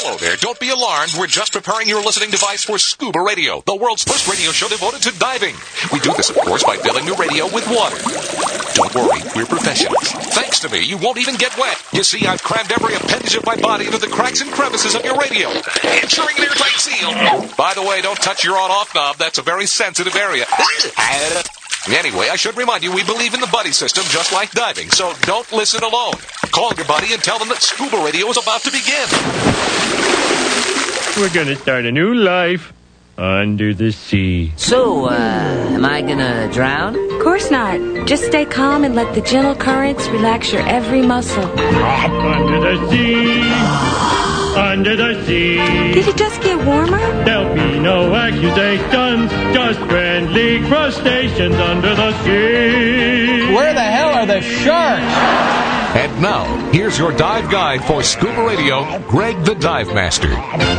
Hello there. Don't be alarmed. We're just preparing your listening device for Scuba Radio, the world's first radio show devoted to diving. We do this, of course, by filling your radio with water. Don't worry, we're professionals. Thanks to me, you won't even get wet. You see, I've crammed every appendage of my body into the cracks and crevices of your radio, ensuring an airtight seal. By the way, don't touch your on-off knob. That's a very sensitive area. Anyway, I should remind you, we believe in the buddy system just like diving, so don't listen alone. Call your buddy and tell them that Scuba Radio is about to begin. We're gonna start a new life under the sea. So, am I gonna drown? Of course not. Just stay calm and let the gentle currents relax your every muscle. Under the sea, under the sea. Did it just get warmer? There'll be no accusations, just friendly crustaceans under the sea. Where the hell are the sharks? And now, here's your dive guide for Scuba Radio, Greg the Dive Master.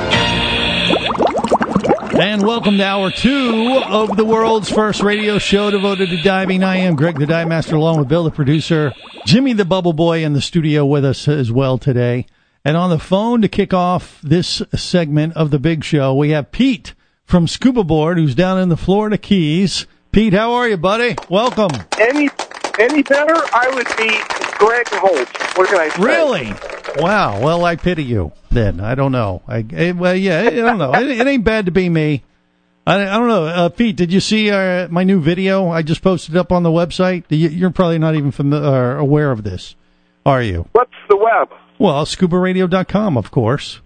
And welcome to Hour 2 of the world's first radio show devoted to diving. I am Greg the Dive Master, along with Bill the producer, Jimmy the Bubble Boy in the studio with us as well today. And on the phone to kick off this segment of the big show, we have Pete from Scuba Board, who's down in the Florida Keys. Pete, how are you, buddy? Welcome. Any better, I would be Greg Holt. What can I say? Really? Wow. Well, I pity you then. I don't know. I don't know. It ain't bad to be me. I don't know. Pete, did you see my new video I just posted up on the website? You're probably not even aware of this, are you? What's the web? Well, scubaradio.com, of course.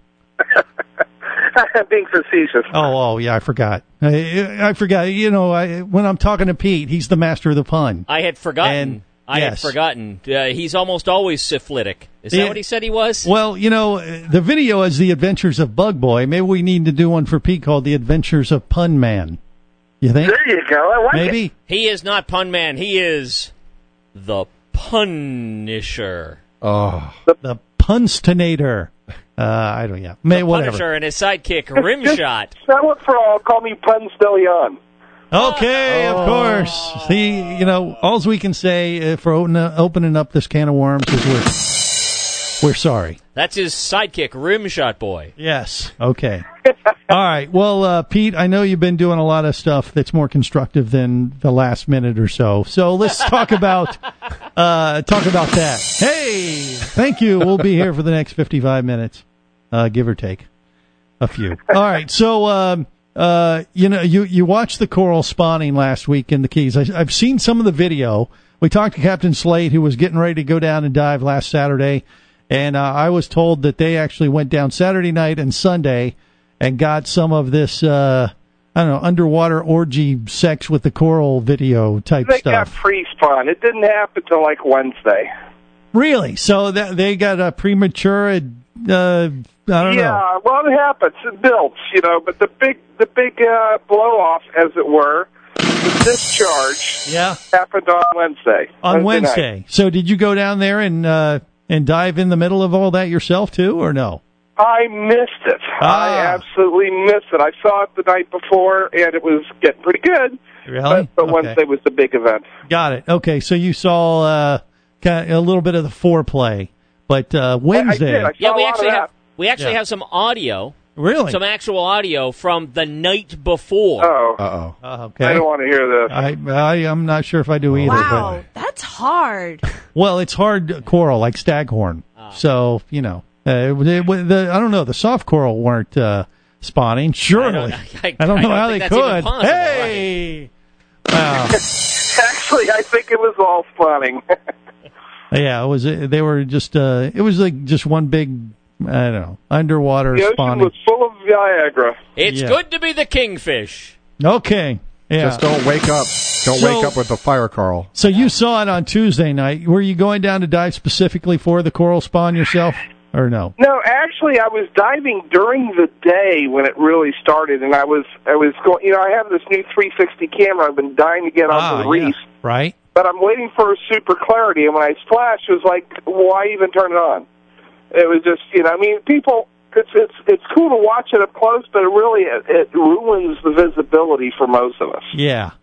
I'm being facetious. Oh, yeah, I forgot. I forgot. You know, when I'm talking to Pete, he's the master of the pun. I had forgotten. He's almost always syphilitic. Is that what he said he was? Well, you know, the video is The Adventures of Bug Boy. Maybe we need to do one for Pete called The Adventures of Pun Man. You think? There you go. I like Maybe? it. He is not Pun Man. He is the Punisher. Oh, the Punstinator. I don't know. The whatever. Punisher and his sidekick, Rimshot. That one for all. Call me Pun Stillion. Okay, of course. See, you know, all we can say for opening up this can of worms is we're sorry. That's his sidekick, Rimshot Boy. Yes. Okay. All right. Well, Pete, I know you've been doing a lot of stuff that's more constructive than the last minute or so. So let's talk about that. Hey, thank you. We'll be here for the next 55 minutes, give or take a few. All right. So, you watched the coral spawning last week in the Keys. I've seen some of the video. We talked to Captain Slate, who was getting ready to go down and dive last Saturday, and I was told that they actually went down Saturday night and Sunday and got some of this, underwater orgy sex with the coral video type stuff. They got pre-spawn. It didn't happen till like Wednesday. Really? So they got a premature, I don't know. Yeah, well, it happens. It builds, but the big blow-off, as it were, the discharge happened on Wednesday. On Wednesday. Night. So did you go down there and dive in the middle of all that yourself, too, or no? I missed it. I absolutely missed it. I saw it the night before, and it was getting pretty good. Really? But Wednesday was the big event. Got it. Okay, so you saw kind of a little bit of the foreplay. But Wednesday... I did. We actually have some audio. Really? Some actual audio from the night before. Oh. Okay. I don't want to hear this. I'm not sure if I do either. Wow, that's hard. Well, it's hard coral, like staghorn. So, I don't know, the soft coral weren't spawning. Surely. I don't know how they could. Possible, hey! Wow. Actually, I think it was all spawning. Yeah, it was. They were just. It was like just one big, I don't know, underwater the spawning. The ocean was full of Viagra. It's good to be the kingfish. Okay. Yeah. Just don't wake up. Wake up with the fire coral. So you saw it on Tuesday night. Were you going down to dive specifically for the coral spawn yourself, or no? No, actually, I was diving during the day when it really started, and I was going. I have this new 360 camera. I've been dying to get onto the reef. Yeah. Right. But I'm waiting for super clarity, and when I splashed, it was like, why even turn it on? It was just, people. It's cool to watch it up close, but it ruins the visibility for most of us. Yeah.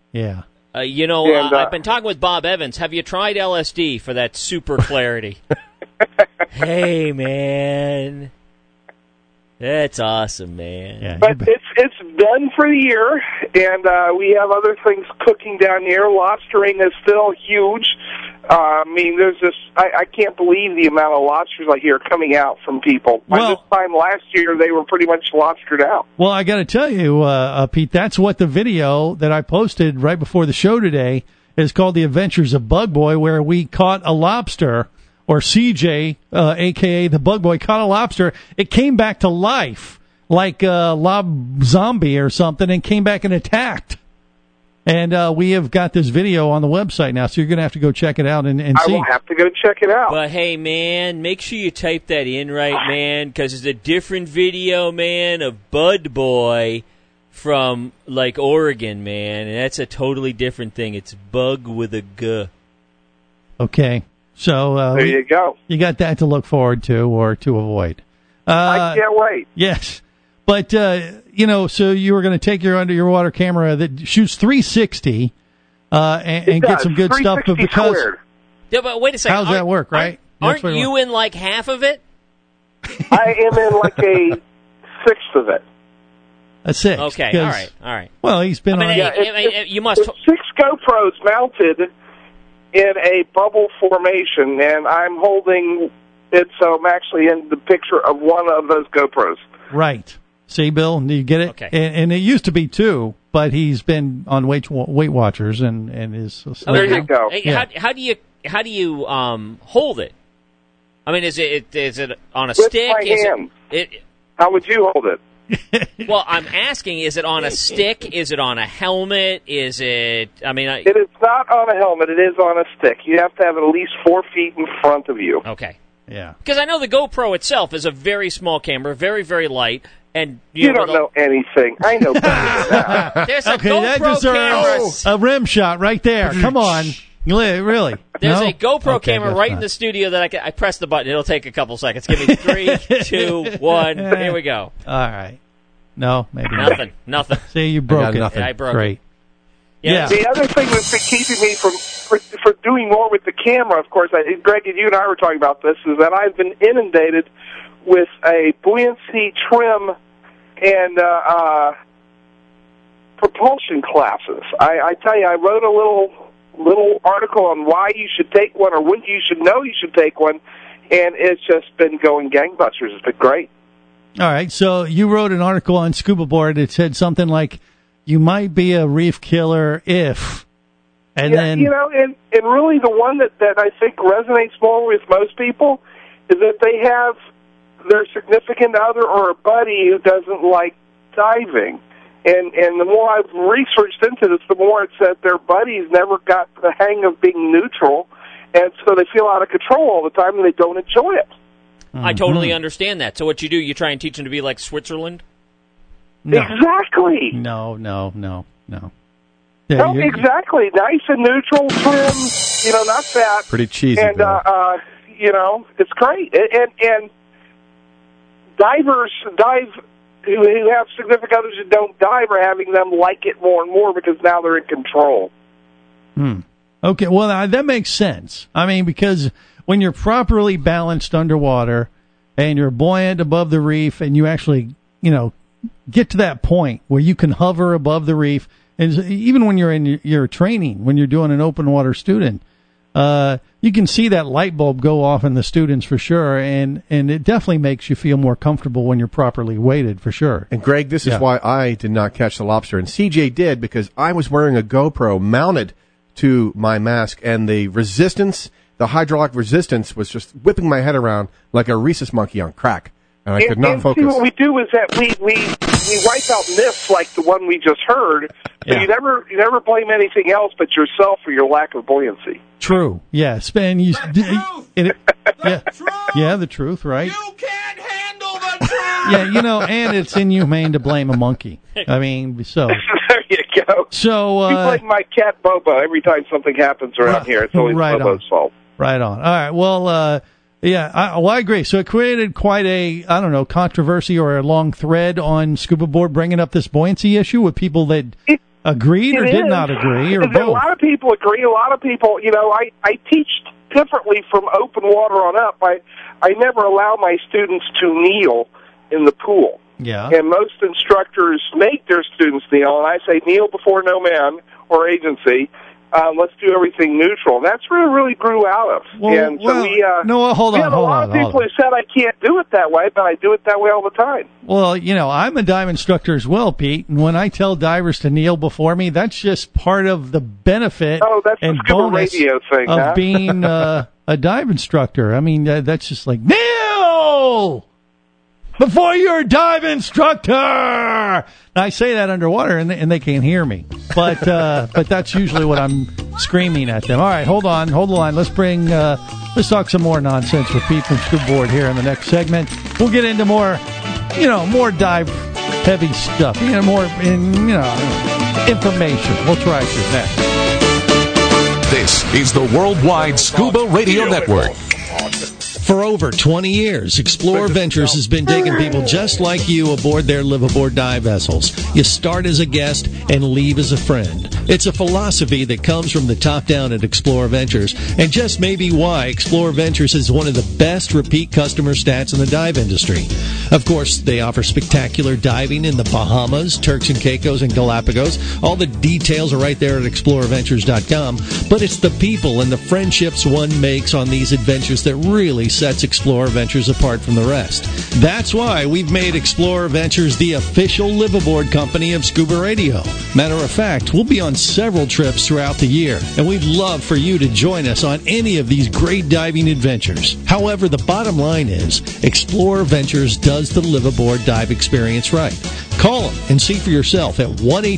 I've been talking with Bob Evans. Have you tried LSD for that super clarity? Hey, man. That's awesome, man. Yeah, But it's done for the year, and we have other things cooking down here. Lobstering is still huge. I mean, there's this. I can't believe the amount of lobsters I hear coming out from people. By this time last year, they were pretty much lobstered out. Well, I got to tell you, Pete, that's what the video that I posted right before the show today is called "The Adventures of Bug Boy," where we caught a lobster. Or CJ, a.k.a. the Bug Boy, caught a lobster. It came back to life like a lob zombie or something and came back and attacked. And we have got this video on the website now, so you're going to have to go check it out and see. I will have to go check it out. But, hey, man, make sure you type that in right, man, because it's a different video, man, of Bud Boy from, like, Oregon, man. And that's a totally different thing. It's Bug with a G. Okay. So there you go. You got that to look forward to or to avoid. I can't wait. Yes. But, so you were going to take your underwater camera that shoots 360 and get some good stuff. But because squared. Yeah, but wait a second. How's that work, right? Aren't you in like half of it? I am in like a sixth of it. A sixth. Okay, all right. Well, he's been on... you must... It's 6 GoPros mounted in a bubble formation, and I'm holding it, so I'm actually in the picture of one of those GoPros. Right. See, Bill, do you get it? Okay. And it used to be 2, but he's been on Weight Watchers and is... There you go. Hey, yeah. How do you hold it? I mean, is it on a With stick? my hand. How would you hold it? Well, I'm asking, is it on a stick? Is it on a helmet? Is it, It is not on a helmet. It is on a stick. You have to have it at least 4 feet in front of you. Okay. Yeah. Because I know the GoPro itself is a very small camera, very, very light. And you don't know anything. I know better than that. There's a okay, GoPro that deserves a rim shot right there. Come on. Really? There's no? a GoPro Okay, camera right in the studio that I press the button. It'll take a couple seconds. Give me 3, 2, 1. Here we go. All right. No, maybe Nothing. See, you broke it. Nothing. I broke Great. it. Yeah. The other thing that's been keeping me for doing more with the camera, of course, Greg, you and I were talking about this, is that I've been inundated with a buoyancy trim and propulsion classes. I tell you, I wrote a little article on why you should take one or when you should know you should take one, and it's just been going gangbusters. It's been great. All right, so you wrote an article on Scuba Board that said something like, you might be a reef killer if, and then... and really the one that I think resonates more with most people is that they have their significant other or a buddy who doesn't like diving. And the more I've researched into this, the more it's that their buddies never got the hang of being neutral, and so they feel out of control all the time and they don't enjoy it. Mm-hmm. I totally understand that. So what you do, you try and teach them to be like Switzerland? No. Exactly. No. No, exactly. Nice and neutral, trim, not fat. Pretty cheesy. And, it's great. And divers who have significant others who don't dive are having them like it more and more because now they're in control. Okay, well, that makes sense. I mean, because when you're properly balanced underwater and you're buoyant above the reef and you actually, get to that point where you can hover above the reef, and even when you're in your training, when you're doing an open water student, you can see that light bulb go off in the students for sure, and it definitely makes you feel more comfortable when you're properly weighted for sure. And Greg, this is why I did not catch the lobster, and CJ did, because I was wearing a GoPro mounted to my mask, and the hydraulic resistance was just whipping my head around like a rhesus monkey on crack, and I could not focus. See, what we do is that we wipe out myths like the one we just heard. So you never blame anything else but yourself for your lack of buoyancy. True. Yes. And the truth, right? You can't handle the truth. Yeah, and it's inhumane to blame a monkey. I mean, so. There you go. So, you blame my cat Bobo every time something happens around here. It's always Bobo's fault. Right on. All right. Well, I agree. So it created quite a, controversy or a long thread on Scuba Board bringing up this buoyancy issue with people that agreed or did not agree, or both. A lot of people agree. A lot of people, I teach differently from open water on up. I never allow my students to kneel in the pool. Yeah. And most instructors make their students kneel, and I say kneel before no man or agency. Let's do everything neutral. That's where it really grew out of. And so we had a lot of people who said I can't do it that way, but I do it that way all the time. Well, I'm a dive instructor as well, Pete, and when I tell divers to kneel before me, that's just part of the benefit and bonus radio thing, of being a dive instructor. I mean, that's just like, kneel before your dive instructor. Now, I say that underwater, and they can't hear me, but that's usually what I'm screaming at them. All right, hold the line. Let's talk some more nonsense with Pete from Scuba Board here in the next segment. We'll get into more dive heavy stuff, more information. We'll try to next. This is the Worldwide Scuba Radio Network. For over 20 years, Explorer Ventures has been taking people just like you aboard their live-aboard dive vessels. You start as a guest and leave as a friend. It's a philosophy that comes from the top down at Explorer Ventures, and just may be why Explorer Ventures is one of the best repeat customer stats in the dive industry. Of course, they offer spectacular diving in the Bahamas, Turks and Caicos, and Galapagos. All the details are right there at explorerventures.com, but it's the people and the friendships one makes on these adventures that really sets Explorer Ventures apart from the rest. That's why we've made Explorer Ventures the official live-aboard company of Scuba Radio. Matter of fact, we'll be on several trips throughout the year, and we'd love for you to join us on any of these great diving adventures. However, the bottom line is, Explorer Ventures does the live-aboard dive experience right. Call them and see for yourself at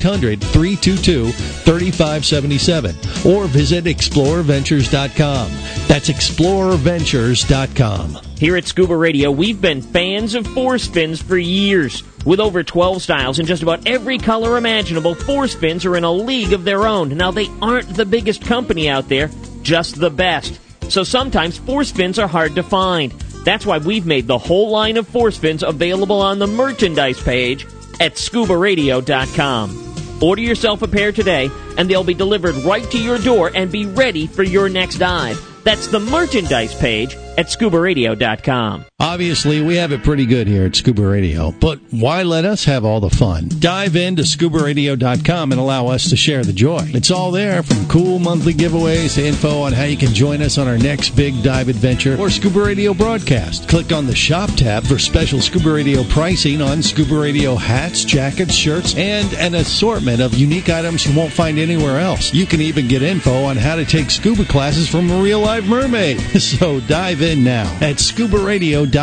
1-800-322-3577 or visit explorerventures.com. That's explorerventures.com. Here at Scuba Radio, we've been fans of force fins for years. With over 12 styles and just about every color imaginable, force fins are in a league of their own. Now, they aren't the biggest company out there, just the best. So sometimes force fins are hard to find. That's why we've made the whole line of force fins available on the merchandise page at scubaradio.com. Order yourself a pair today, and they'll be delivered right to your door and be ready for your next dive. That's the merchandise page at scubaradio.com. Obviously, we have it pretty good here at Scuba Radio, but why let us have all the fun? Dive into scubaradio.com and allow us to share the joy. It's all there, from cool monthly giveaways to info on how you can join us on our next big dive adventure or Scuba Radio broadcast. Click on the Shop tab for special Scuba Radio pricing on Scuba Radio hats, jackets, shirts, and an assortment of unique items you won't find anywhere else. You can even get info on how to take scuba classes from a real-life mermaid. So dive in now at scubaradio.com.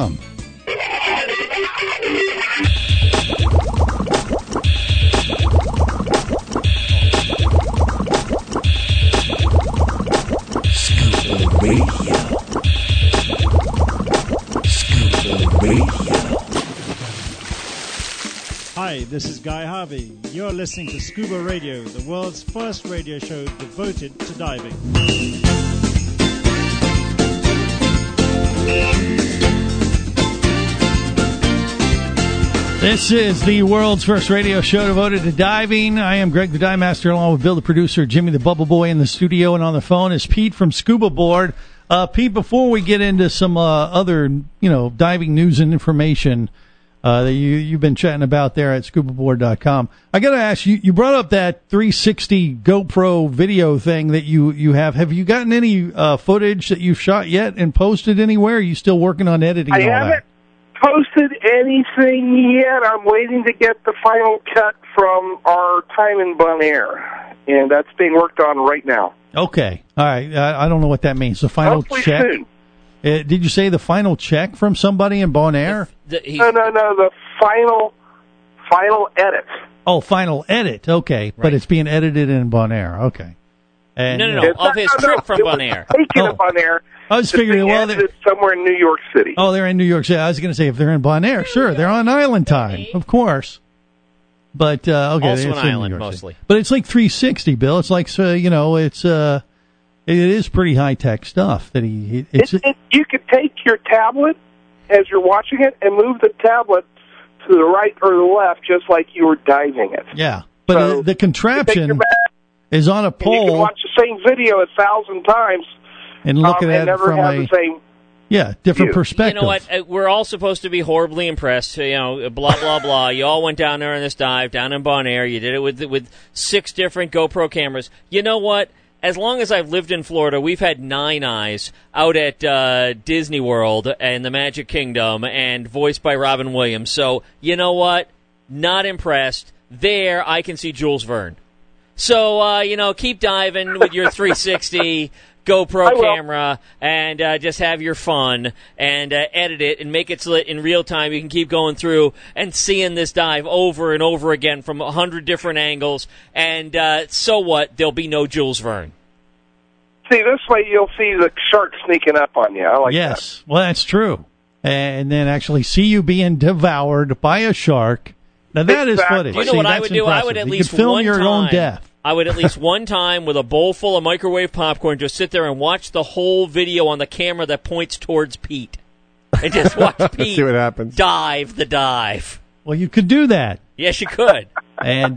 Scuba Radio. Scuba Radio. Hi, this is Guy Harvey. You're listening to Scuba Radio, the world's first radio show devoted to diving. This is the world's first radio show devoted to diving. I am Greg the Dive Master, along with Bill the producer, Jimmy the Bubble Boy in the studio, and on the phone is Pete from Scuba Board. Pete, before we get into some other, diving news and information that you've been chatting about there at scubaboard.com, I got to ask you. You brought up that 360 GoPro video thing that you have. Have you gotten any footage that you've shot yet and posted anywhere? Are you still working on editing? I haven't posted anything yet. I'm waiting to get the final cut from our time in Bonaire, and that's being worked on right now. Okay. All right. I don't know what that means. The final Hopefully check? Soon. Did you say the final check from somebody in Bonaire? No. The final edit. Oh, final edit. Okay. Right. But it's being edited in Bonaire. Okay. And, No. Off his trip from Bonaire. Taken in Bonaire. I was figuring, they're somewhere in New York City. Oh, they're in New York City. I was going to say, if they're in Bonaire, sure, they're on island time, of course. But okay, also an island mostly. But it's like 360, Bill. It's like it is pretty high tech stuff. That you could take your tablet as you're watching it and move the tablet to the right or the left, just like you were diving it. Yeah, but so the contraption is on a pole. And you can watch the same video 1,000 times. And look at it never from have the same Yeah, different perspective. You know what? We're all supposed to be horribly impressed. You know, blah blah blah. You all went down there on this dive down in Bon Air. You did it with 6 different GoPro cameras. You know what? As long as I've lived in Florida, we've had 9 Eyes out at Disney World and the Magic Kingdom, and voiced by Robin Williams. So you know what? Not impressed. There, I can see Jules Verne. So keep diving with your 360. GoPro camera and just have your fun and edit it and make it so that in real time you can keep going through and seeing this dive over and over again from 100 different angles. And so what? There'll be no Jules Verne. See, this way you'll see the shark sneaking up on you. I like that. Yes, well, that's true. And then actually see you being devoured by a shark. Now, that is footage. You know what I would do? I would at least film your own death. I would at least one time with a bowl full of microwave popcorn just sit there and watch the whole video on the camera that points towards Pete. And just watch Pete see what happens. Dive the dive. Well, you could do that. Yes, you could. And,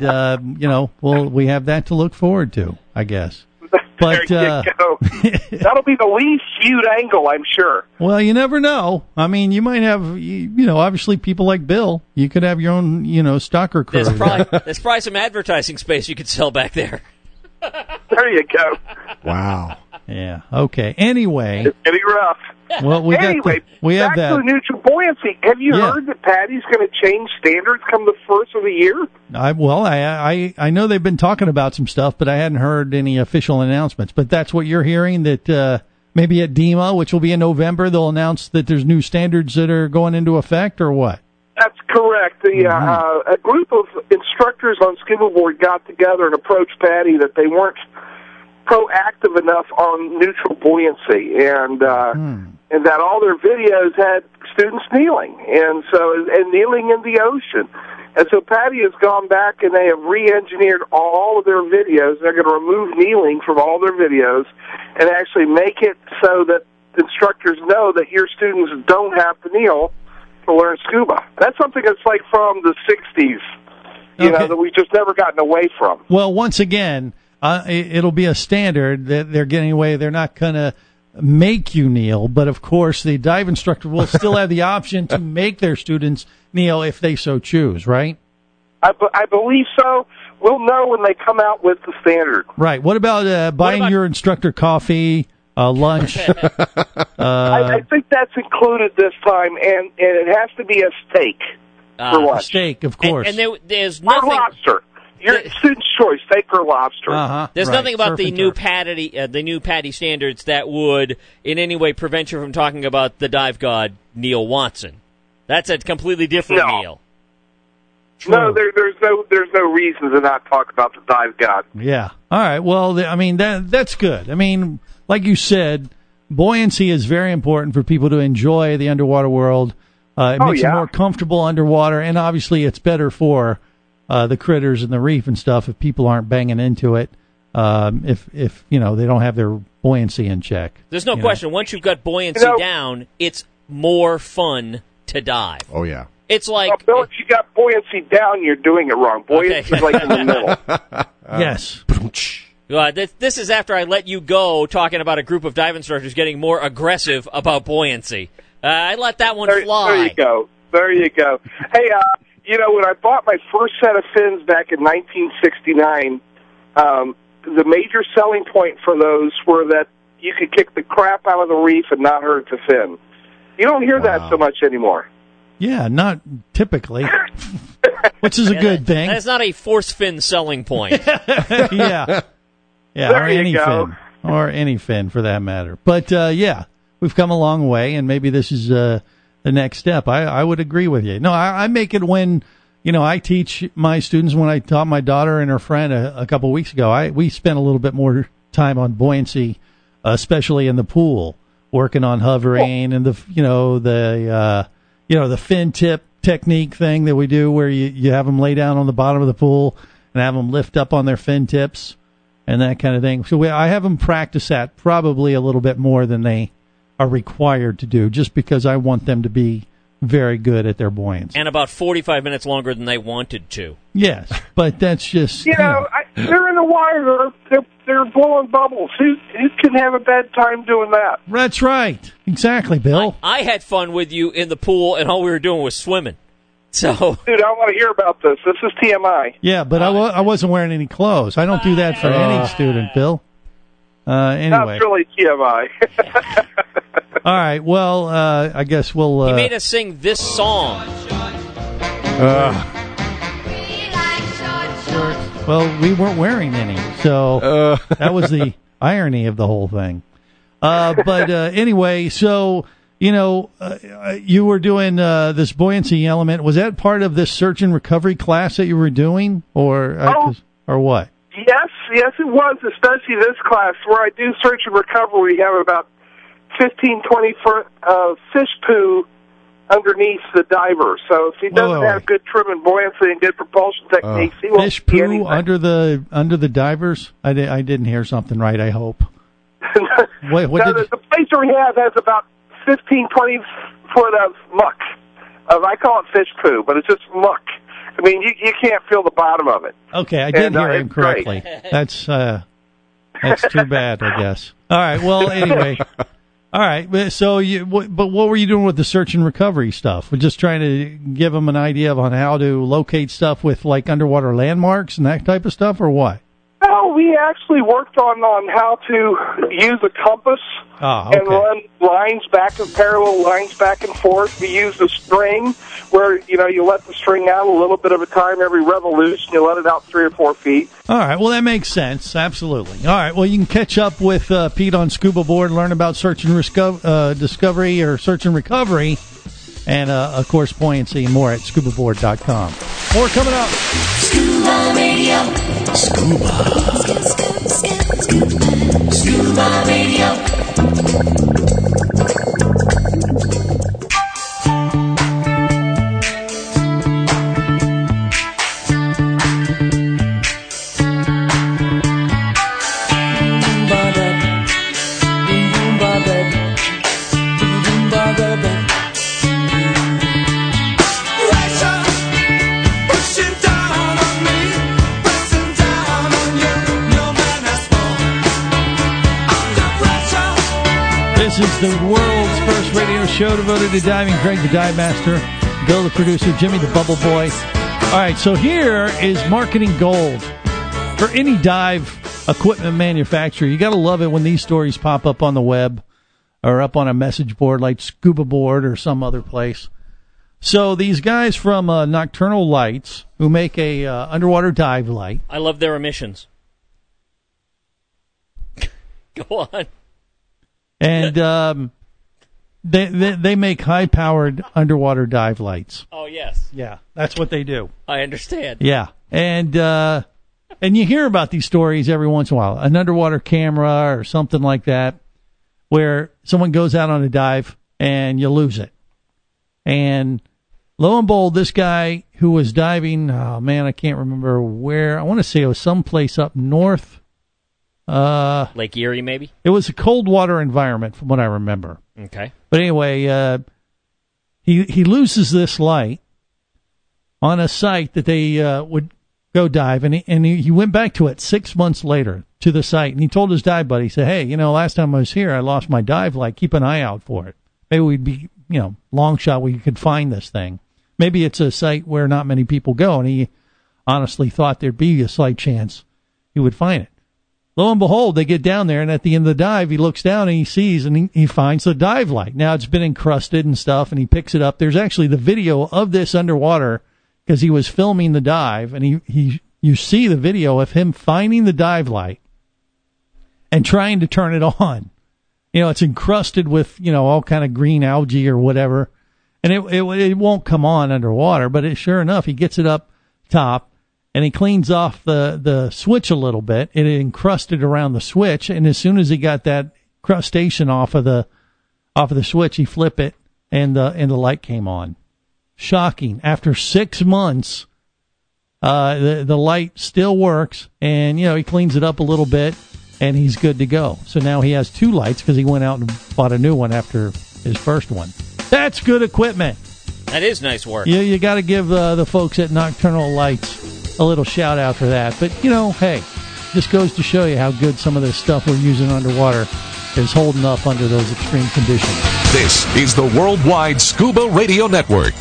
we have that to look forward to, I guess. But, there you go. That'll be the least viewed angle, I'm sure. Well, you never know. I mean, you might have, obviously people like Bill. You could have your own, stalker crew. There's probably some advertising space you could sell back there. There you go. Wow. Yeah. Okay. Anyway. It's getting rough. Well, we have back that. to the neutral buoyancy. Have you heard that Patty's going to change standards come the first of the year? I know they've been talking about some stuff, but I hadn't heard any official announcements. But that's what you're hearing, that maybe at DEMA, which will be in November, they'll announce that there's new standards that are going into effect, or what? That's correct. A group of instructors on scuba board got together and approached Patty that they weren't proactive enough on neutral buoyancy, and that all their videos had students kneeling, and kneeling in the ocean. And so Patty has gone back and they have re-engineered all of their videos. They're going to remove kneeling from all their videos and actually make it so that instructors know that your students don't have to kneel to learn scuba. That's something that's like from the 60s, that we've just never gotten away from. Well, once again, it'll be a standard that they're getting away. They're not going to make you kneel, but of course the dive instructor will still have the option to make their students kneel if they so choose, right? I believe so. We'll know when they come out with the standard. Right. What about buying your instructor coffee, lunch? I think that's included this time, and it has to be a steak for lunch. Steak, of course. And there's nothing... Or lobster. Your student's choice, steak or lobster. There's nothing about the new Patty standards that would in any way prevent you from talking about the dive god Neil Watson. That's a completely different Neil. No, there's no reason to not talk about the dive god. Yeah. All right. Well, that's good. I mean, like you said, buoyancy is very important for people to enjoy the underwater world. It makes them more comfortable underwater, and obviously it's better for the critters and the reef and stuff if people aren't banging into it, if they don't have their buoyancy in check. There's no question. Once you've got buoyancy down, it's more fun to dive. Oh, yeah. It's like... Bill, if you got buoyancy down, you're doing it wrong. Buoyancy's like in the middle. Yes. This is after I let you go talking about a group of dive instructors getting more aggressive about buoyancy. I let that one fly. There you go. Hey, when I bought my first set of fins back in 1969, the major selling point for those were that you could kick the crap out of the reef and not hurt the fin. You don't hear that so much anymore. Yeah, not typically, which is a good thing. That's not a force fin selling point. Yeah, there or any go. fin, or any fin for that matter. But we've come a long way, and maybe this is the next step. I would agree with you. No, I make it when, I teach my students. When I taught my daughter and her friend a couple of weeks ago, we spent a little bit more time on buoyancy, especially in the pool, working on hovering and the fin tip technique thing that we do where you have them lay down on the bottom of the pool and have them lift up on their fin tips and that kind of thing. So I have them practice that probably a little bit more than they are required to do, just because I want them to be very good at their buoyancy. And about 45 minutes longer than they wanted to. Yes, but that's just... they're in the water. They're they're blowing bubbles. Who can have a bad time doing that? That's right. Exactly, Bill. I had fun with you in the pool, and all we were doing was swimming. So, dude, I want to hear about this. This is TMI. Yeah, but I wasn't wearing any clothes. I don't do that for any student, Bill. Anyway. That's really TMI. All right, well, I guess we'll... he made us sing this song. Well, we weren't wearing any, so that was the irony of the whole thing. But anyway, so... you were doing this buoyancy element. Was that part of this search and recovery class that you were doing, or what? Yes, it was, especially this class where I do search and recovery. We have about 15, 20 foot fish poo underneath the diver. So if he doesn't have good trim and buoyancy and good propulsion techniques, he won't fish poo under the divers. I didn't hear something right. I hope. The place where we have has about 15, 20 foot of muck. I call it fish poo, but it's just muck. I mean, you can't feel the bottom of it. Okay, I did hear him correctly. That's too bad, I guess. All right, well, anyway. All right, so but what were you doing with the search and recovery stuff? We're just trying to give them an idea on how to locate stuff with, like, underwater landmarks and that type of stuff, or what? No, we actually worked on how to use a compass and run parallel lines back and forth. We used a string where, you let the string out a little bit of a time every revolution. You let it out 3 or 4 feet. All right, well, that makes sense. Absolutely. All right, well, you can catch up with Pete on Scuba Board, learn about search and discovery or search and recovery, and, of course, buoyancy and more at scubaboard.com. More coming up. Scuba Radio. Scuba Radio. This is the world's first radio show devoted to diving. Greg the Dive Master, Bill the producer, Jimmy the Bubble Boy. All right, so here is marketing gold for any dive equipment manufacturer. You got to love it when these stories pop up on the web or up on a message board like Scuba Board or some other place. So these guys from Nocturnal Lights, who make a underwater dive light. I love their emissions. Go on. And they make high-powered underwater dive lights. Oh, yes. Yeah, that's what they do. I understand. Yeah, and you hear about these stories every once in a while. An underwater camera or something like that, where someone goes out on a dive and you lose it. And lo and behold, this guy who was diving, oh man, I can't remember where. I want to say it was someplace up north. Lake Erie, maybe? It was a cold water environment, from what I remember. Okay. But anyway, he loses this light on a site that they would go dive, and he went back to it 6 months later to the site, and he told his dive buddy, he said, hey, last time I was here, I lost my dive light. Keep an eye out for it. Maybe we'd be, long shot we could find this thing. Maybe it's a site where not many people go, and he honestly thought there'd be a slight chance he would find it. Lo and behold, they get down there, and at the end of the dive, he looks down and he sees, and he finds the dive light. Now, it's been encrusted and stuff, and he picks it up. There's actually the video of this underwater because he was filming the dive, and you see the video of him finding the dive light and trying to turn it on. It's encrusted with, all kind of green algae or whatever, and it won't come on underwater, but sure enough, he gets it up top. And he cleans off the switch a little bit. It encrusted around the switch, and as soon as he got that crustation off of the switch, he flipped it, and the light came on. Shocking! After 6 months, the light still works, and he cleans it up a little bit, and he's good to go. So now he has 2 lights because he went out and bought a new one after his first one. That's good equipment. That is nice work. You got to give the folks at Nocturnal Lights a little shout out for that. But, hey, just goes to show you how good some of this stuff we're using underwater is holding up under those extreme conditions. This is the Worldwide Scuba Radio Network.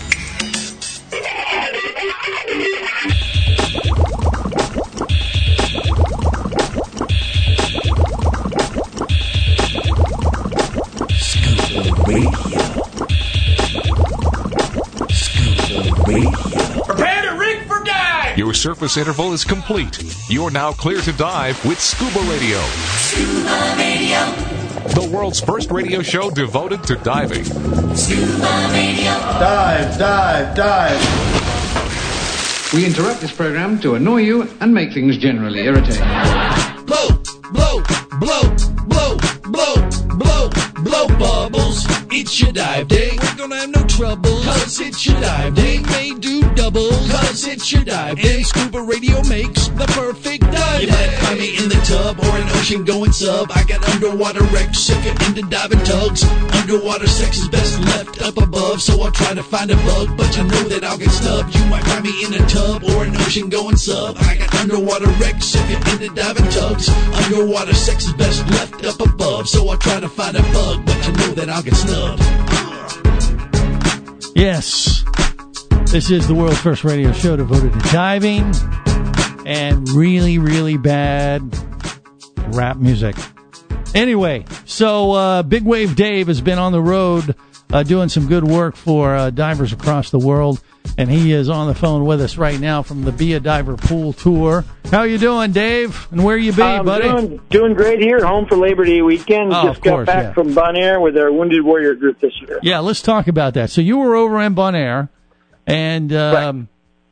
Prepare to rig for dive! Your surface interval is complete. You're now clear to dive with Scuba Radio. Scuba Radio. The world's first radio show devoted to diving. Scuba Radio. Dive, dive, dive. We interrupt this program to annoy you and make things generally irritating. Blow, blow, blow, blow, blow, blow, blow bubbles. It's your dive day. We're gonna have no trouble, cause it's your dive day. We may do doubles, cause it's your dive day. And Scuba Radio makes the perfect dive. You might find me in the tub or an ocean going sub. I got underwater wrecks, sicker into diving tugs. Underwater sex is best left up above, so I'll try to find a bug, but you know that I'll get snubbed. You might find me in a tub or an ocean going sub. I got underwater wrecks, sicker into diving tugs. Underwater sex is best left up above, so I'll try to find a bug, but you know that I'll get snubbed. Yes, this is the world's first radio show devoted to diving and really, really bad rap music. Anyway, so Big Wave Dave has been on the road doing some good work for divers across the world, and he is on the phone with us right now from the Be a Diver Pool Tour. How you doing, Dave? And where you be, buddy? Doing great here, home for Labor Day weekend. Oh, Just got back from Bonaire with our Wounded Warrior group this year. Yeah, let's talk about that. So you were over in Bonaire, and Right.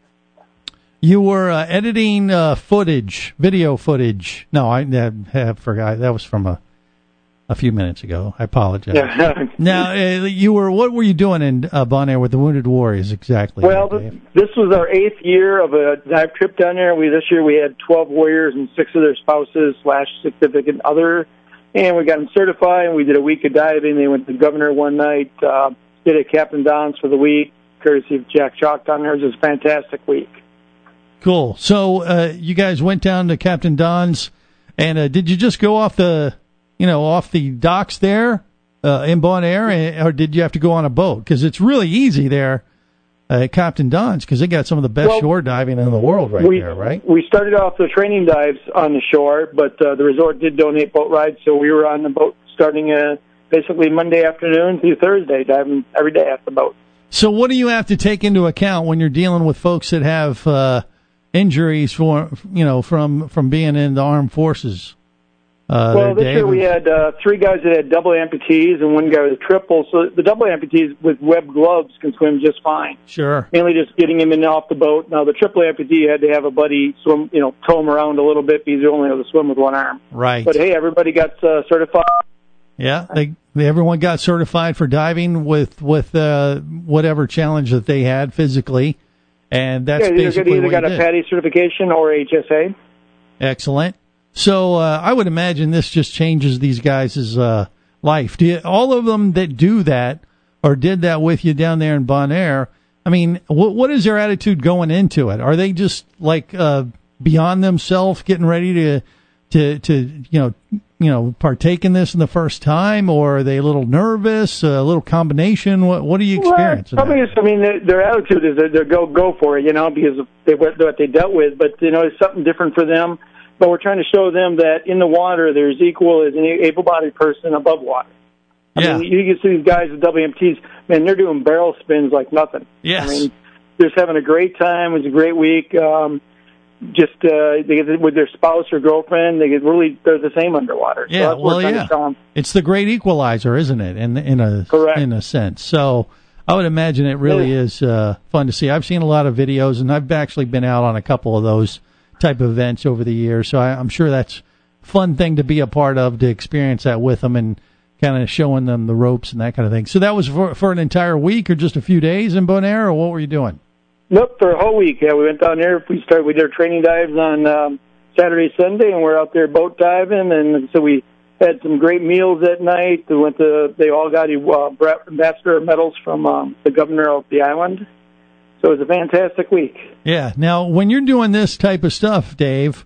you were editing video footage. No, I forgot. That was from a few minutes ago. I apologize. Yeah. Now, what were you doing in Bonaire with the Wounded Warriors exactly? Well, this was our 8th year of a dive trip down there. This year we had 12 warriors and 6 of their spouses / significant other, and we got them certified, and we did a week of diving. They went to Governor one night, did at Captain Don's for the week, courtesy of Jack Chalk down there. It was a fantastic week. Cool. So you guys went down to Captain Don's, and did you just go off the docks there in Bonaire, or did you have to go on a boat? Because it's really easy there at Captain Don's, because they got some of the best shore diving in the world there, right? We started off the training dives on the shore, but the resort did donate boat rides, so we were on the boat starting basically Monday afternoon through Thursday, diving every day at the boat. So what do you have to take into account when you're dealing with folks that have injuries from being in the armed forces? Well, this year we had 3 guys that had double amputees and 1 guy with a triple. So the double amputees with webbed gloves can swim just fine. Sure. Mainly just getting him in and off the boat. Now the triple amputee had to have a buddy swim, tow him around a little bit because he only able to swim with 1 arm. Right. But hey, everybody got certified. Yeah, everyone got certified for diving with whatever challenge that they had physically, and that's basically either got a PADI certification or HSA. Excellent. So I would imagine this just changes these guys' life. All of them that do that or did that with you down there in Bonaire, I mean, what is their attitude going into it? Are they just like beyond themselves, getting ready to partake in this in the first time, or are they a little nervous, a little combination? What do you experience? Well, their attitude is that they're go for it, because of what they dealt with. But it's something different for them. But we're trying to show them that in the water, there's equal as an able-bodied person above water. I mean, you can see these guys with WMTs, man, they're doing barrel spins like nothing. Yes. I mean, they're just having a great time. It was a great week. They get with their spouse or girlfriend, they're the same underwater. Yeah, so it's the great equalizer, isn't it? In a sense. So I would imagine it really is fun to see. I've seen a lot of videos, and I've actually been out on a couple of those type of events over the years. So I'm sure that's a fun thing to be a part of, to experience that with them and kind of showing them the ropes and that kind of thing. So that was for an entire week or just a few days in Bonaire, or what were you doing? Nope, for a whole week. Yeah, we went down there. We did our training dives on Saturday, Sunday, and we're out there boat diving. And so we had some great meals that night. They all got ambassador medals from the governor of the island. So it was a fantastic week. Yeah. Now, when you're doing this type of stuff, Dave,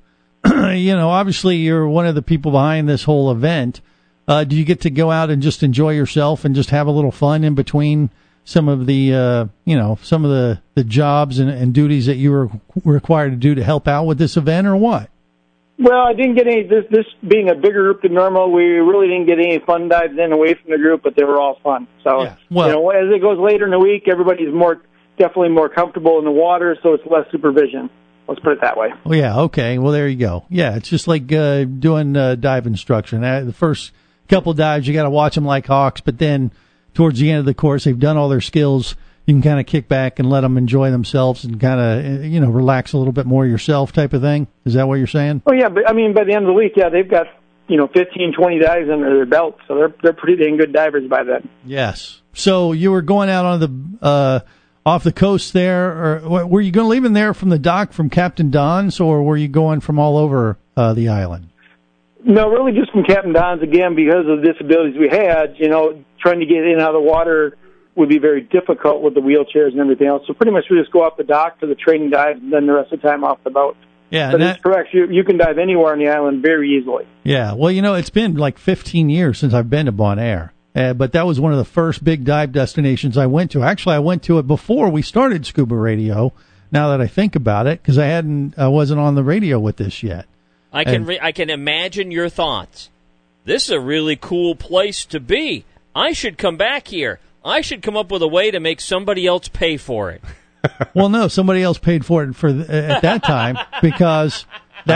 obviously you're one of the people behind this whole event. Do you get to go out and just enjoy yourself and just have a little fun in between some of the, some of the jobs and duties that you were required to do to help out with this event, or what? Well, I didn't get any, this being a bigger group than normal, we really didn't get any fun dives in away from the group, but they were all fun. So, as it goes later in the week, everybody's definitely more comfortable in the water, so it's less supervision. Let's put it that way. Oh, yeah, okay. Well, there you go. Yeah, it's just like doing dive instruction. The first couple dives, you got to watch them like hawks, but then towards the end of the course, they've done all their skills. You can kind of kick back and let them enjoy themselves and kind of, relax a little bit more yourself type of thing. Is that what you're saying? Oh, yeah, but I mean, by the end of the week, they've got, 15, 20 dives under their belt, so they're pretty dang good divers by then. Yes. So you were going out on the off the coast there, or were you going to leave in there from the dock from Captain Don's, or were you going from all over the island? No, really just from Captain Don's, again, because of the disabilities we had, trying to get in and out of the water would be very difficult with the wheelchairs and everything else. So pretty much we just go off the dock for the training dives and then the rest of the time off the boat. Yeah, but it's correct. You can dive anywhere on the island very easily. Yeah, well, it's been like 15 years since I've been to Bonaire. But that was one of the first big dive destinations I went to. Actually, I went to it before we started Scuba Radio, now that I think about it, because I wasn't on the radio with this yet. I can imagine your thoughts. This is a really cool place to be. I should come back here. I should come up with a way to make somebody else pay for it. Well, no, somebody else paid for it at that time, because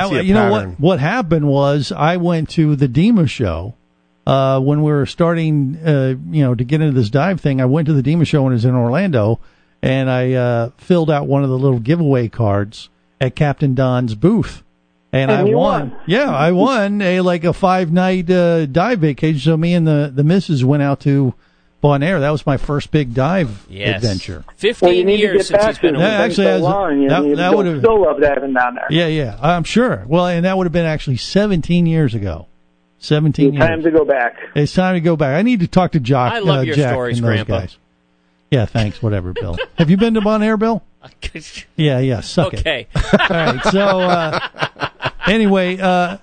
what happened was I went to the DEMA show when we were starting to get into this dive thing. I went to the DEMA show when it was in Orlando, and I filled out one of the little giveaway cards at Captain Don's booth. And I won. Yeah, I won a 5-night dive vacation. So me and the missus went out to Bonaire. That was my first big dive adventure. 15 years since he's been away. Actually, that would have still love diving down there. Yeah, I'm sure. Well, and that would have been actually 17 years ago. 17 years. Time to go back. It's time to go back. I need to talk to Jock. I love your Jack stories, and those Grandpa. Guys. Yeah, thanks. Whatever, Bill. Have you been to Bonaire, Bill? Yeah. Suck it. Okay. All right. So anyway,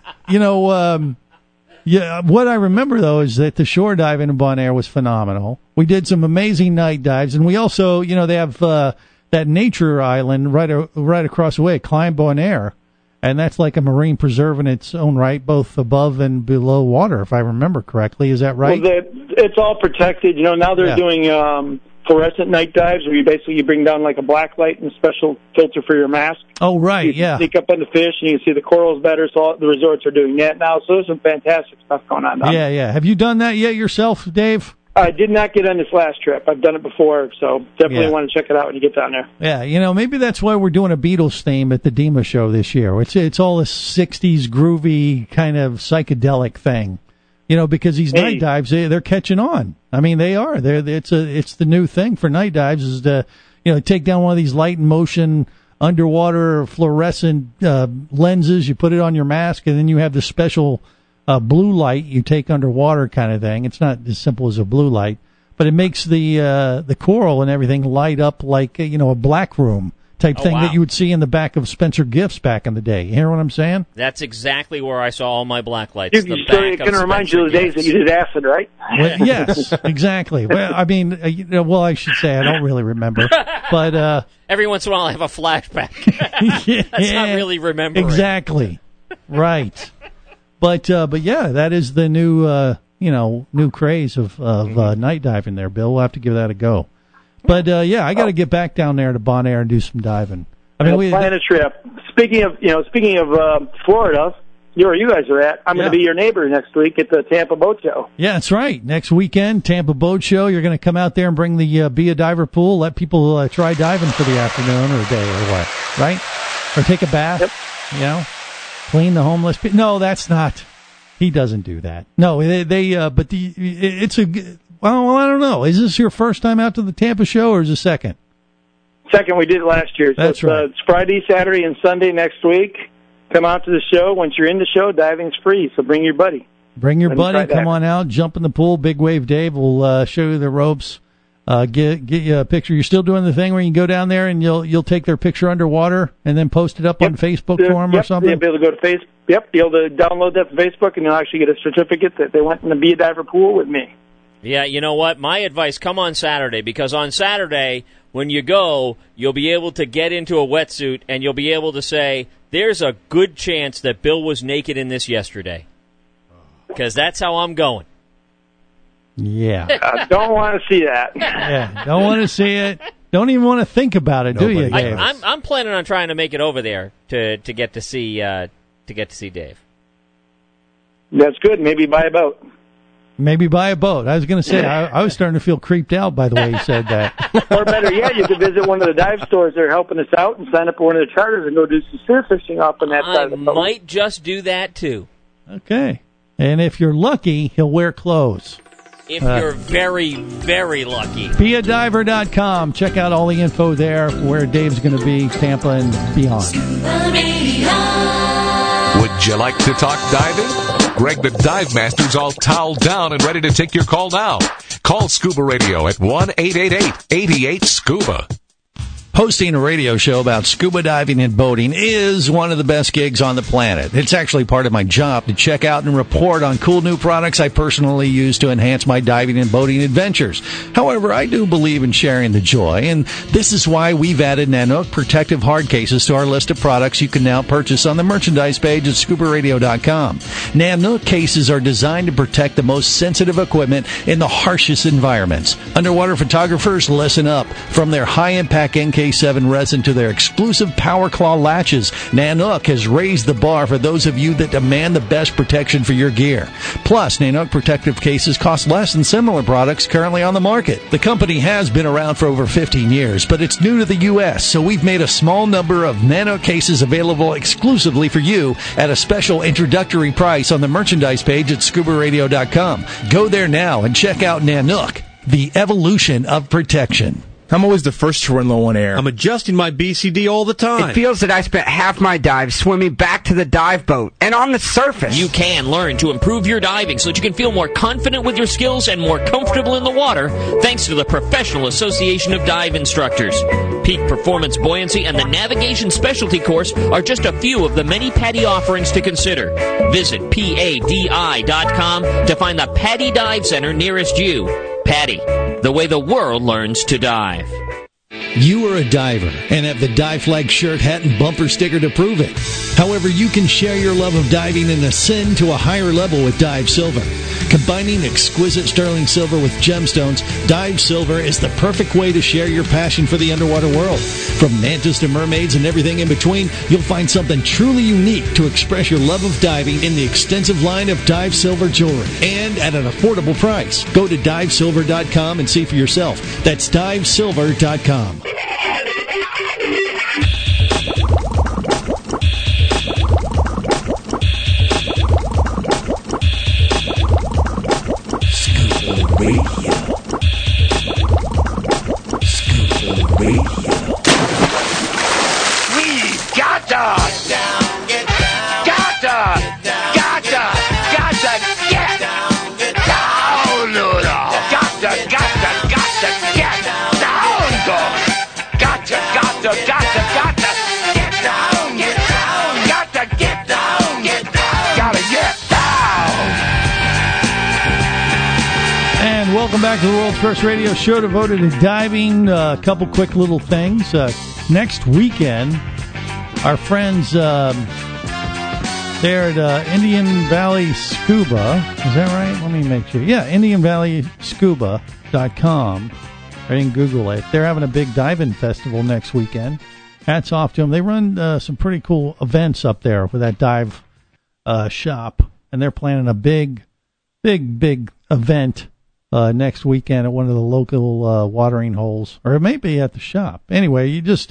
what I remember though is that the shore diving in Bonaire was phenomenal. We did some amazing night dives, and we also, they have that nature island right across the way, Klein Bonaire, and that's like a marine preserve in its own right, both above and below water, if I remember correctly. Is that right? Well, it's all protected. Now they're doing fluorescent night dives where you bring down like a black light and a special filter for your mask. Oh, right, you can sneak up on the fish and you can see the corals better. So all the resorts are doing that now. So there's some fantastic stuff going on. Yeah. Have you done that yet yourself, Dave? I did not get on this last trip. I've done it before, so definitely want to check it out when you get down there. Yeah, maybe that's why we're doing a Beatles theme at the DEMA show this year. It's all this 60s groovy kind of psychedelic thing. Because these night dives, they're catching on. I mean, they are. It's the new thing for night dives is to, take down one of these light and motion underwater fluorescent lenses. You put it on your mask, and then you have the special blue light you take underwater kind of thing. It's not as simple as a blue light, but it makes the coral and everything light up like a black room type thing that you would see in the back of Spencer Gifts back in the day. You hear what I'm saying? That's exactly where I saw all my black lights. It's going to remind you of the days that you did acid, right? Well, yes, exactly. Well, I mean, I should say I don't really remember, but every once in a while I have a flashback. That's not really remembering. Exactly. Right. But yeah, that is the new craze of night diving there, Bill. We'll have to give that a go. But I got to get back down there to Bonaire and do some diving. I mean, we plan a trip. Speaking of Florida, where you guys are at, I'm going to be your neighbor next week at the Tampa Boat Show. Yeah, that's right. Next weekend, Tampa Boat Show. You're going to come out there and bring the Be a Diver pool, let people try diving for the afternoon or day or what, right? Or take a bath. Yep. Clean the homeless people. No, that's not. He doesn't do that. No, it's a. Well, I don't know. Is this your first time out to the Tampa show, or is it second? Second, we did it last year. So That's right. It's Friday, Saturday, and Sunday next week. Come out to the show. Once you're in the show, diving's free, so bring your buddy. Bring your buddy. Come on out, jump in the pool. Big Wave Dave will show you the ropes. get you a picture. You're still doing the thing where you can go down there and you'll take their picture underwater and then post it up on Facebook for them or something? You'll be able to go to Facebook. Yep, you'll be able to download that from Facebook, and you'll actually get a certificate that they went in the Be a Diver pool with me. Yeah, you know what? My advice, come on Saturday, because on Saturday, when you go, you'll be able to get into a wetsuit, and you'll be able to say, there's a good chance that Bill was naked in this yesterday. Because that's how I'm going. Yeah. I don't want to see that. Yeah, don't want to see it. Don't even want to think about it, do you, Dave? I'm planning on trying to make it over there to get to see Dave. That's good. Maybe buy a boat. Maybe buy a boat. I was going to say, I was starting to feel creeped out by the way you said that. Or better yet, you could visit one of the dive stores that are helping us out and sign up for one of the charters and go do some spearfishing off on that side of the boat. I might just do that, too. Okay. And if you're lucky, he'll wear clothes. If you're very, very lucky. BeADiver.com. Check out all the info there where Dave's going to be, Tampa and beyond. Would you like to talk diving? Greg the Dive Master's all toweled down and ready to take your call now. Call Scuba Radio at 1-888-88-SCUBA. Hosting a radio show about scuba diving and boating is one of the best gigs on the planet. It's actually part of my job to check out and report on cool new products I personally use to enhance my diving and boating adventures. However, I do believe in sharing the joy, and this is why we've added Nanook protective hard cases to our list of products you can now purchase on the merchandise page at ScubaRadio.com. Nanook cases are designed to protect the most sensitive equipment in the harshest environments. Underwater photographers, listen up. From their high-impact NK7 resin to their exclusive Power Claw latches, Nanook has raised the bar for those of you that demand the best protection for your gear. Plus, Nanook protective cases cost less than similar products currently on the market. The company has been around for over 15 years, but it's new to the U.S., so we've made a small number of Nanook cases available exclusively for you at a special introductory price on the merchandise page at ScubaRadio.com. Go there now and check out Nanook, the evolution of protection. I'm always the first to run low on air. I'm adjusting my BCD all the time. It feels that I spent half my dive swimming back to the dive boat and on the surface. You can learn to improve your diving so that you can feel more confident with your skills and more comfortable in the water thanks to the Professional Association of Dive Instructors. Peak Performance Buoyancy and the Navigation Specialty Course are just a few of the many PADI offerings to consider. Visit PADI.com to find the PADI Dive Center nearest you. PADI, the way the world learns to dive. You are a diver and have the Dive Flag shirt, hat, and bumper sticker to prove it. However, you can share your love of diving and ascend to a higher level with Dive Silver. Combining exquisite sterling silver with gemstones, Dive Silver is the perfect way to share your passion for the underwater world. From mantis to mermaids and everything in between, you'll find something truly unique to express your love of diving in the extensive line of Dive Silver jewelry, and at an affordable price. Go to divesilver.com and see for yourself. That's divesilver.com. Welcome back to the world's first radio show devoted to diving. A couple quick little things. Next weekend, our friends there at Indian Valley Scuba, is that right? Let me make sure. Yeah, IndianValleyScuba.com. Or you can Google it. They're having a big diving festival next weekend. Hats off to them. They run some pretty cool events up there with that dive shop, and they're planning a big event next weekend at one of the local watering holes, or it may be at the shop. Anyway, you just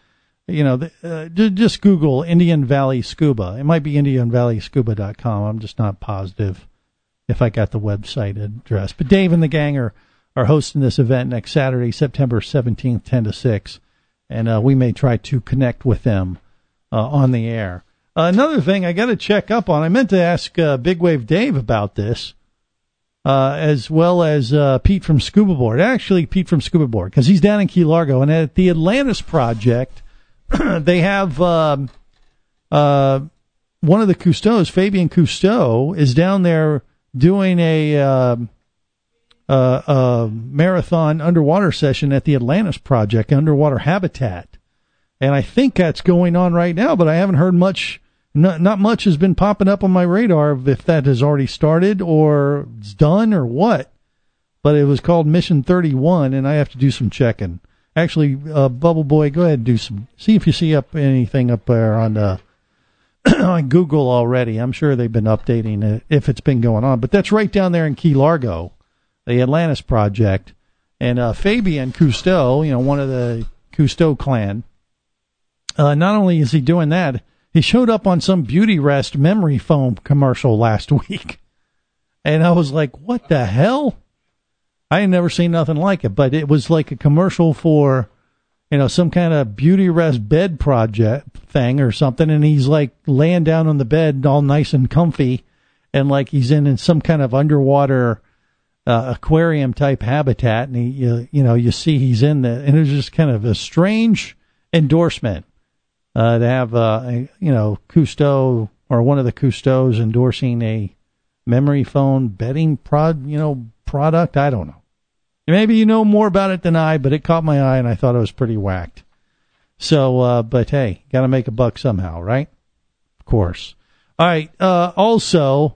just Google Indian Valley Scuba. It might be IndianValleyScuba.com. I'm just not positive if I got the website address. But Dave and the gang are hosting this event next Saturday, September 17th, 10 to 6, and we may try to connect with them on the air. Another thing I got to check up on. I meant to ask Big Wave Dave about this. as well as Pete from Scuba Board. Actually, Pete from Scuba Board, because he's down in Key Largo. And at the Atlantis Project, they have one of the Cousteaus, Fabian Cousteau, is down there doing a marathon underwater session at the Atlantis Project, underwater habitat. And I think that's going on right now, but I haven't heard much. Not much has been popping up on my radar if that has already started or it's done or what. But it was called Mission 31, and I have to do some checking. Actually, Bubble Boy, go ahead and see if you see anything up there on on Google already. I'm sure they've been updating it if it's been going on. But that's right down there in Key Largo, the Atlantis Project. And Fabian Cousteau, one of the Cousteau clan, not only is he doing that, he showed up on some Beauty Rest memory foam commercial last week. And I was like, what the hell? I had never seen nothing like it, but it was like a commercial for, some kind of Beauty Rest bed project thing or something. And he's like laying down on the bed all nice and comfy. And like he's in some kind of underwater aquarium type habitat. And you see he's in the, and it was just kind of a strange endorsement. To have, Cousteau or one of the Cousteaus endorsing a memory foam bedding product. I don't know. Maybe you know more about it than I, but it caught my eye and I thought it was pretty whacked. So, but hey, got to make a buck somehow, right? Of course. All right. Also,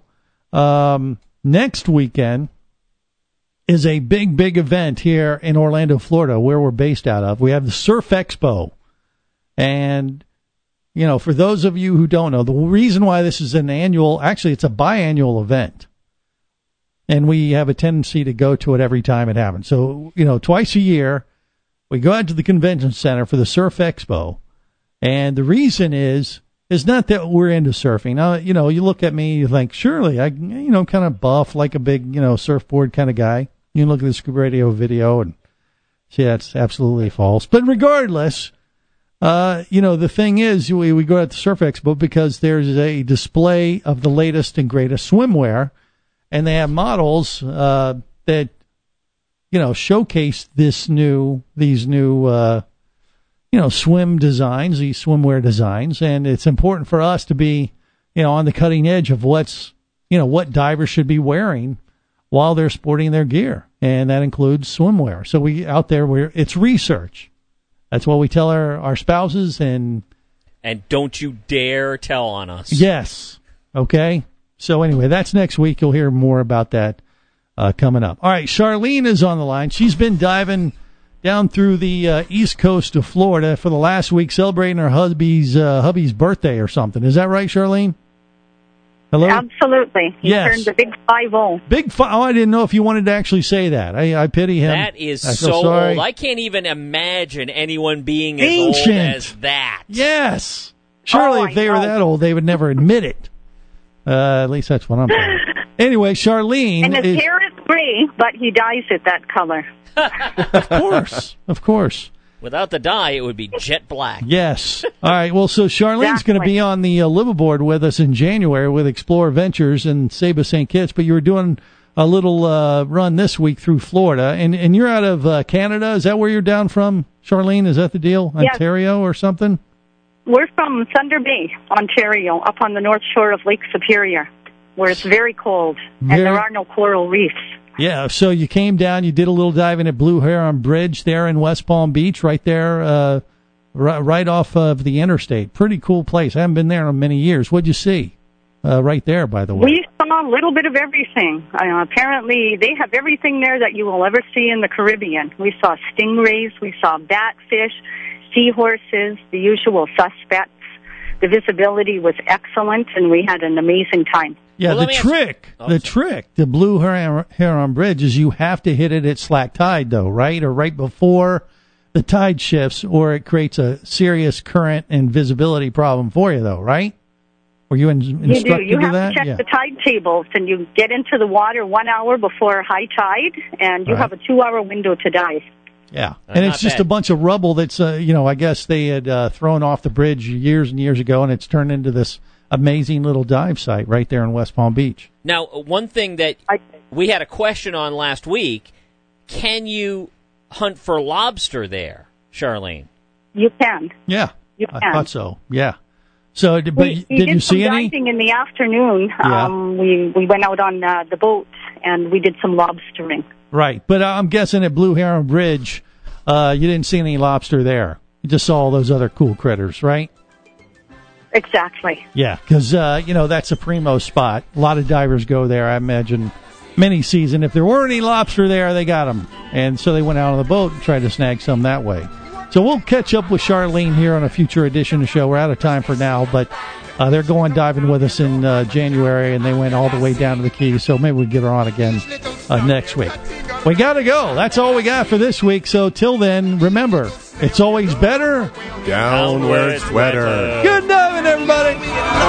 next weekend is a big event here in Orlando, Florida, where we're based out of. We have the Surf Expo. And, for those of you who don't know, the reason why this is it's a biannual event. And we have a tendency to go to it every time it happens. So, twice a year, we go out to the convention center for the Surf Expo. And the reason is not that we're into surfing. Now, you look at me, you think, surely, I, kind of buff, like a big, surfboard kind of guy. You can look at the Scuba Radio video and see that's absolutely false. But regardless, the thing is, we go at the Surf Expo because there's a display of the latest and greatest swimwear, and they have models that showcase these new swim designs, these swimwear designs, and it's important for us to be on the cutting edge of what divers should be wearing while they're sporting their gear, and that includes swimwear. So it's research. That's what we tell our spouses, and don't you dare tell on us. Yes. Okay. So anyway, that's next week. You'll hear more about that coming up. All right, Charlene is on the line. She's been diving down through the east coast of Florida for the last week, celebrating her hubby's birthday or something. Is that right, Charlene? Hello? Absolutely. He turned the big 5-0. Big 5. Oh, I didn't know if you wanted to actually say that. I pity him. That is so old. I can't even imagine anyone being as old as that. Yes. Surely if they were that old, they would never admit it. At least that's what I'm saying. Anyway, Charlene. And his hair is gray, but he dyes it that color. Of course. Without the dye, it would be jet black. Yes. All right. Well, so Charlene's going to be on the liveaboard with us in January with Explorer Ventures and Saba St. Kitts, but you were doing a little run this week through Florida, and you're out of Canada. Is that where you're down from, Charlene? Is that the deal? Yes. Ontario or something? We're from Thunder Bay, Ontario, up on the north shore of Lake Superior, where it's very cold, and there are no coral reefs. Yeah, so you came down, you did a little diving at Blue Heron Bridge there in West Palm Beach, right there, right off of the interstate. Pretty cool place. I haven't been there in many years. What'd you see right there, by the way? We saw a little bit of everything. Apparently, they have everything there that you will ever see in the Caribbean. We saw stingrays, we saw batfish, seahorses, the usual suspects. The visibility was excellent, and we had an amazing time. Yeah, the trick, the Blue Heron Bridge is you have to hit it at slack tide, though, right? Or right before the tide shifts, or it creates a serious current and visibility problem for you, though, right? Were you instructed to do that? You have to check the tide tables, and you get into the water 1 hour before high tide, and you have a 2-hour window to dive. Yeah, and it's just a bunch of rubble that's, I guess they had thrown off the bridge years and years ago, and it's turned into this amazing little dive site right there in West Palm Beach. Now, one thing that we had a question on last week, can you hunt for lobster there, Charlene? You can. Yeah, You can. I thought so. Yeah. So, did We you did see some any? diving in the afternoon. Yeah. We went out on the boat and we did some lobstering. Right, but I'm guessing at Blue Heron Bridge, you didn't see any lobster there. You just saw all those other cool critters, right? Exactly. Yeah, because, that's a primo spot. A lot of divers go there, I imagine, many season. If there weren't any lobster there, they got them. And so they went out on the boat and tried to snag some that way. So we'll catch up with Charlene here on a future edition of the show. We're out of time for now, but they're going diving with us in January, and they went all the way down to the Keys, so maybe we'll get her on again next week. We got to go. That's all we got for this week. So till then, remember, it's always better down where it's wetter. Good diving, everybody.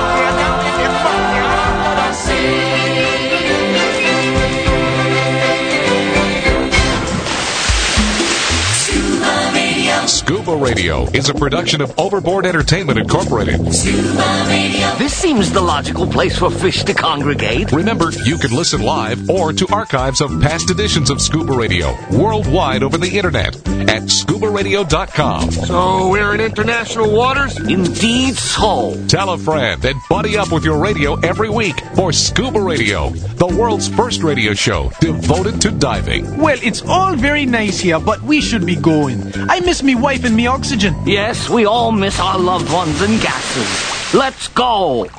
Scuba Radio is a production of Overboard Entertainment Incorporated. This seems the logical place for fish to congregate. Remember, you can listen live or to archives of past editions of Scuba Radio worldwide over the internet at scubaradio.com. So we're in international waters? Indeed so. Tell a friend and buddy up with your radio every week for Scuba Radio, the world's first radio show devoted to diving. Well, it's all very nice here, but we should be going. I miss me wife and me oxygen. Yes, we all miss our loved ones and gases. Let's go.